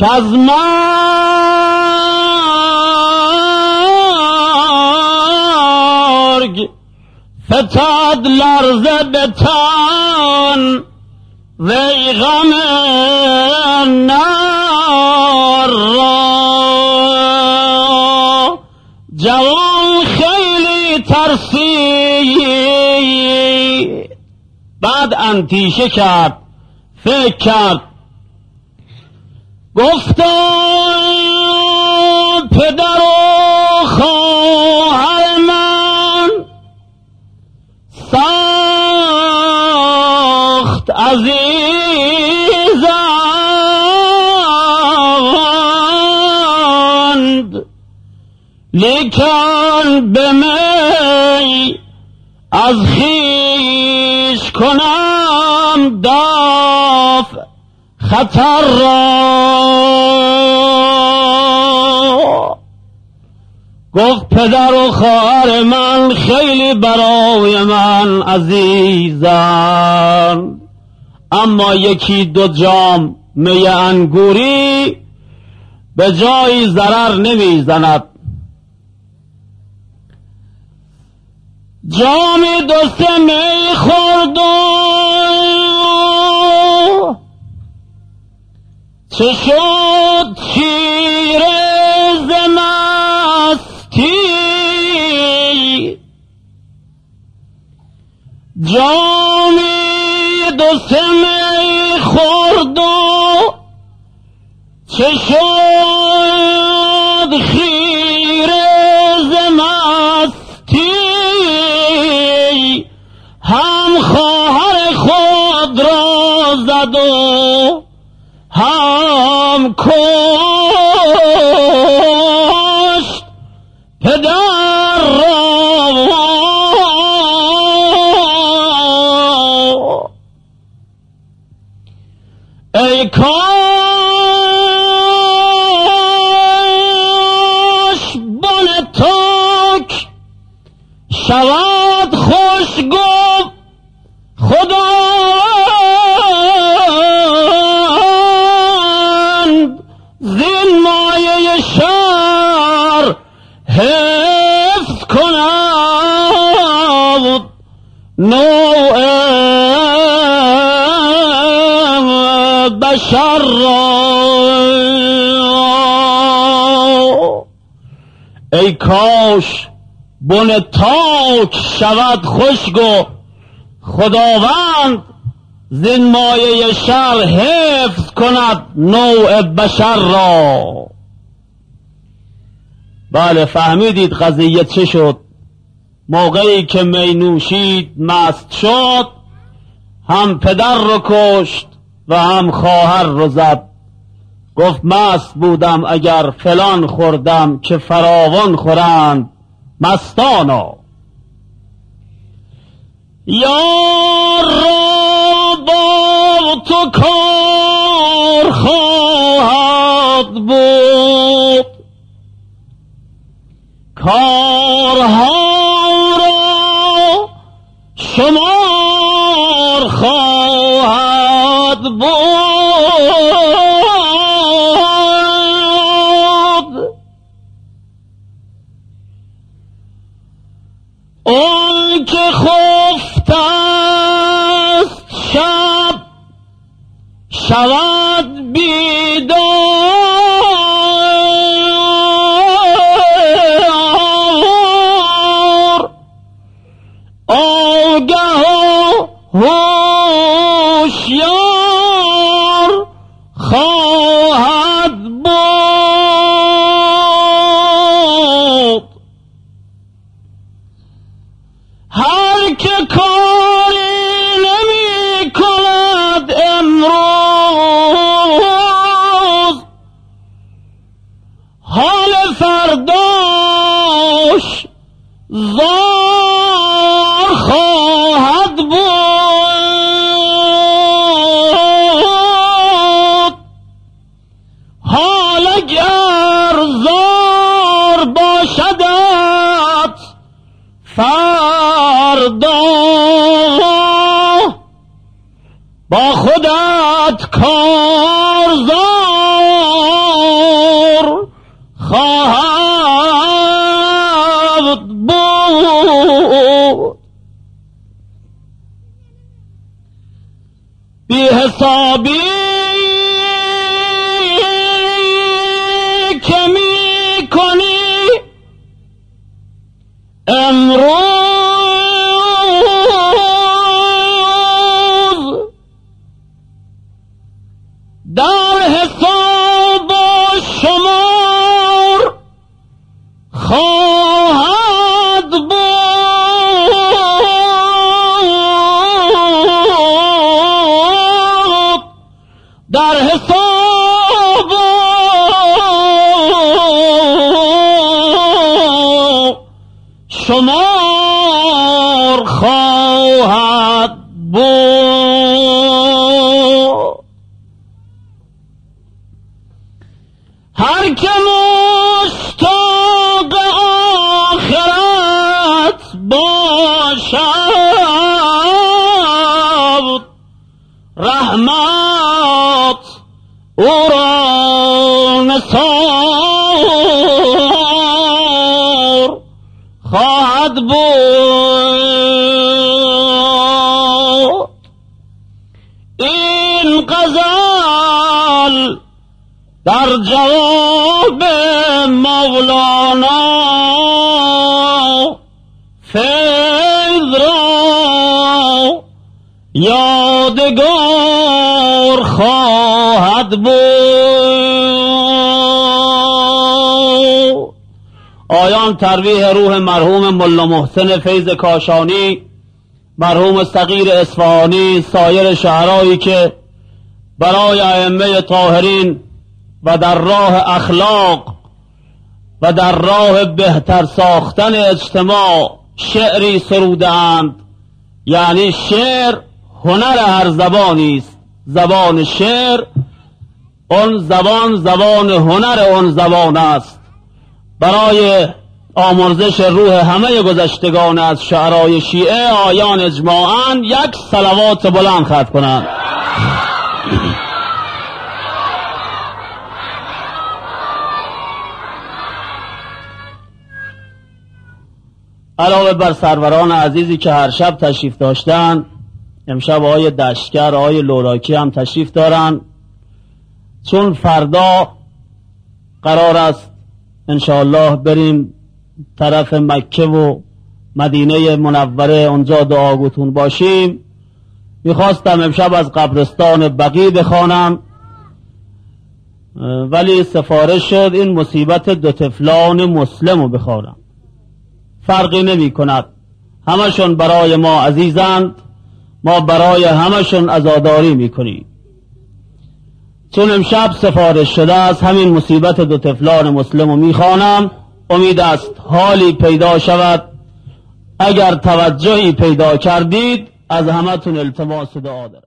که از مرگ فتاد لرزه به تن وی غم نار را جوان خیلی ترسید. بعد اندیشه کرد، فکر کرد، گفتا پدر و خواهر من سخت عزیزند، لیکن به می از خویش کنم دفع خطر را. گفت پدر و خواهر من خیلی برای من عزیزند، اما یکی دو جام می انگوری به جای ضرر نمیزند. جامی دو سه می خورد و چه شد چیره ز مستی، جامی دو سه می خورد و چه شد خیره ز مستی، هم خواهر خود را زد و هم کشت پدر را. ای کاش بن تاک شود خوشگو خداوند، زین مایه شر حفظ کند نوع بشر را. ای کاش بن تاک شود خشک خداوند، زین مایه شر حفظ کند نوع بشر را. بله فهمیدید قضیه چه شد؟ موقعی که می نوشید مست شد، هم پدر رو کشت و هم خواهر رو زد. گفت مست بودم اگر فلان خوردم که فراوان خورند مستانا. یار را با تو کار خواهد بود، کارها را شمار خواهد بود. اون که خفته است شب شود بیدار، آگه و هوشیار خواهد بود. هر که کاری نمی کند امروز، حال فرداش زار خواهد بود. حال اگر زار باشدت فردا، با خودت کارزار خواهد بود. بی حسابی که می کنی امروز در حساب و شمار خواهد بود. در حساب و شمار خواهد بود. هر که مشتاق آخرت باشد رحمت او را نثار خواهد بود. این غزل در جواب مولانا فیض را یادگار خواهد بود. آیان ترویح روح مرحوم ملا محسن فیض کاشانی، مرحوم صغیر اصفهانی، سایر شعرایی که برای ائمه طاهرین و در راه اخلاق و در راه بهتر ساختن اجتماع شعری سرودند. یعنی شعر هنر هر زبانی است. زبان شعر اون زبان، زبان هنر اون زبان است. برای آمرزش روح همه گذشتگان از شعرای شیعه آیان اجماعاً یک صلوات بلند ختم کنند. علاوه بر سروران عزیزی که هر شب تشریف داشتن، امشب آقای دشکر، آقای لوراکی هم تشریف دارن. چون فردا قرار است انشاءالله بریم طرف مکه و مدینه منوره، اونجا دعاگوتون باشیم، میخواستم امشب از قبرستان بقیع بخوانم، ولی سفارش شد این مصیبت دو طفلان مسلم رو بخوانم. فرقی نمی کند، همشون برای ما عزیزند، ما برای همشون عزاداری میکنیم. چون امشب سفارش شده است همین مصیبت دو طفلان مسلم رو میخوانم. امید است حالی پیدا شود. اگر توجهی پیدا کردید از همتون التماس دعا دارم.